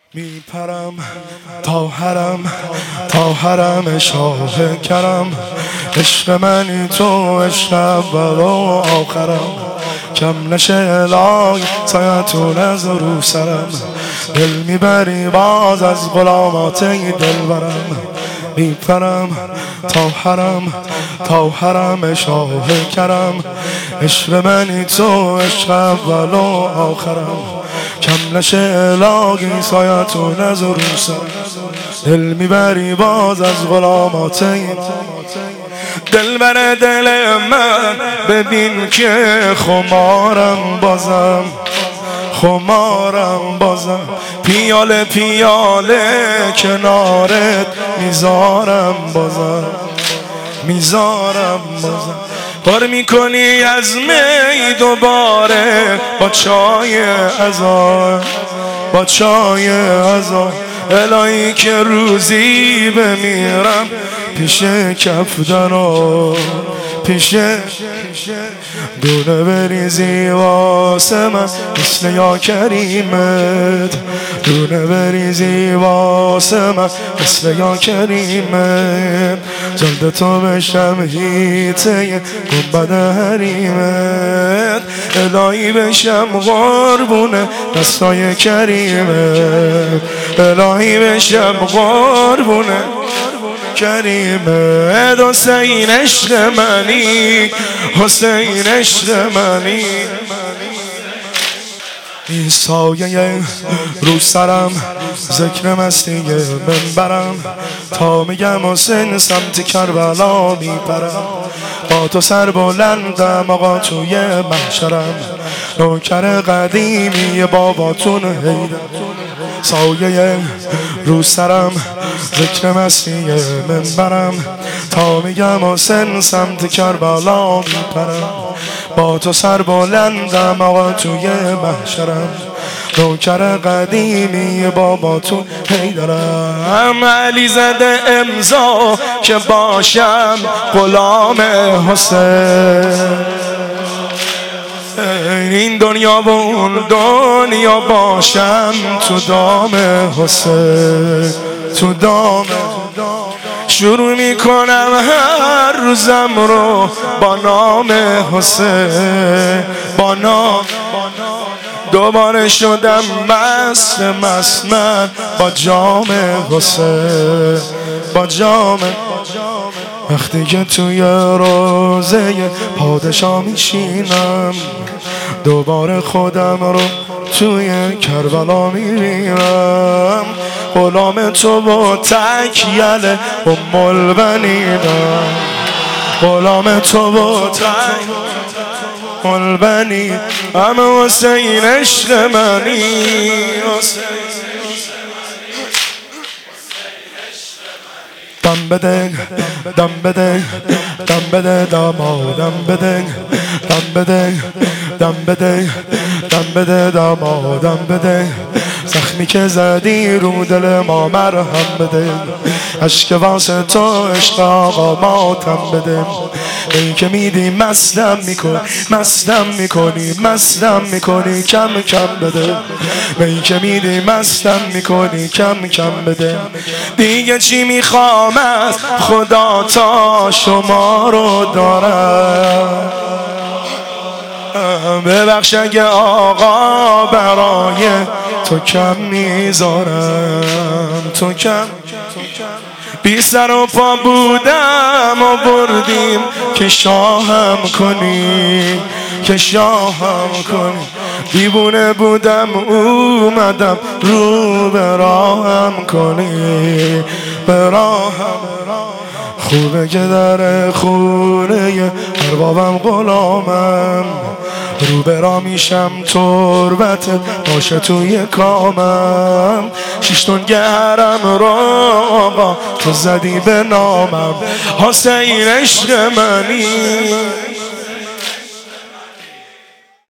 میپرم تا حرم شاه کرم. عشق منی تو عشق اول و آخرم. کم نشه الهی سایتون از رو سرم. دل میبری باز از غلامات دلبرم. میپرم تا حرم شاه کرم. عشق منی تو عشق اول و آخرم. کم نشه الهی سایتون از رو سرم. دل میبری باز از غلامات دلبر دل من. ببین که خمارم بازم پیاله کنارت میذارم بازم پر میکنی از می دوباره با چای ازار الهی که روزی بمیرم پیش کفدارا پیش دونه بریزی واسه من مثل یا کریمت. دونه بریزی واسه من مثل یا کریمت. جلد تو بشم هیته گنبد حریمت. الهی بشم قربونه دستای کریمت. الهی بشم قربونه کریمت. حسین عشق منی حسین عشق منی. این سایه رو سرم ذکر مستی منبرم. تا میگم حسین سمت کربلا میپرم. با تو سر بلندم آقا توی محشرم. نوکر قدیمی باباتون حیدر. سایه رو سرم ذکر مستی منبرم. تا میگم حسین سمت کربلا میپرم. با تو سر بلندم آقا توی محشرم. نوکر قدیمی باباتون حیدرم. علی زده امضا که باشم غلام حسین. این دنیا و اون دنیا باشم تو دام حسین. تو دام شروع میکنم هر روزم رو با نام حسین. با نام دوباره شدم مست من با جام حسین. با جام وقتی که توی روزه پادشاه میشینم. دوباره خودم رو توی کربلا میبینم. غلام تو با تکیل ام البنینم. غلام تو با تکیل ام البنین. اما حسین عشق منی دم بده دامادم بده. دم بده دامادم بده. زخمی که زدی رو دل ما مرهم بده. عشق واسه تو عشق آقا ماتم بده. این که میدی مستم میکنی کم بده. این که میدی مستم میکنی کم بده. دیگه چی میخوام از خدا تا شما رو دارم. ببخش اگه آقا برای تو کم میذارم. تو کم بی سر و پا بودم و بردیم که شاهم کنی. دیوونه بودم اومدم رو به راهم کنی. به راهم خوبه که در خونه اربابم غلامم. رو برا میشم تربتت باشه توی کامم. 6 تن گرم رو آقا تو زدی به نامم. حسین عشق منی